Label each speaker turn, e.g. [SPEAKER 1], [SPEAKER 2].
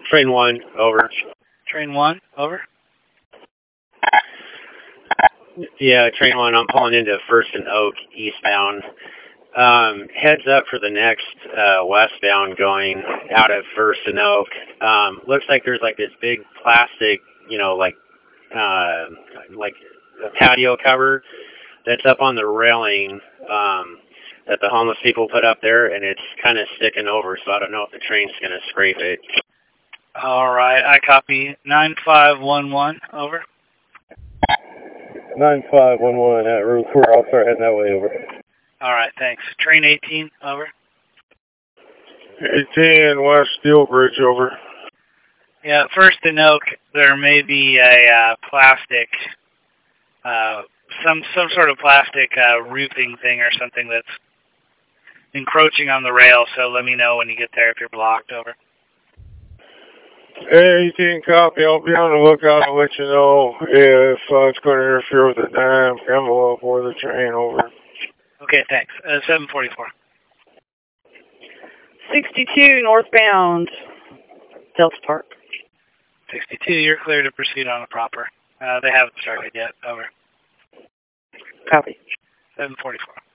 [SPEAKER 1] Train 1, over.
[SPEAKER 2] Train 1, over.
[SPEAKER 1] Yeah, Train 1, I'm pulling into First and Oak, eastbound. Heads up for the next westbound going out of First and Oak. Looks like there's like this big plastic, like a patio cover that's up on the railing that the homeless people put up there, and it's kind of sticking over, so I don't know if the train's going to scrape it.
[SPEAKER 2] All right, I copy. 9511, over.
[SPEAKER 1] 9511 at Route 4. I'll start heading that way, over.
[SPEAKER 2] All right, thanks. Train 18, over.
[SPEAKER 3] 18 West Steel Bridge, over.
[SPEAKER 2] Yeah, First and Oak, there may be a plastic, some sort of plastic roofing thing or something that's encroaching on the rail, so let me know when you get there if you're blocked, over.
[SPEAKER 3] 18 copy. I'll be on the lookout and let you know if it's going to interfere with the damn envelope or the train, over.
[SPEAKER 2] Okay, thanks. 744.
[SPEAKER 4] 62 northbound, Delta Park.
[SPEAKER 2] 62, you're clear to proceed on a proper. They haven't started yet, over.
[SPEAKER 4] Copy.
[SPEAKER 2] 744.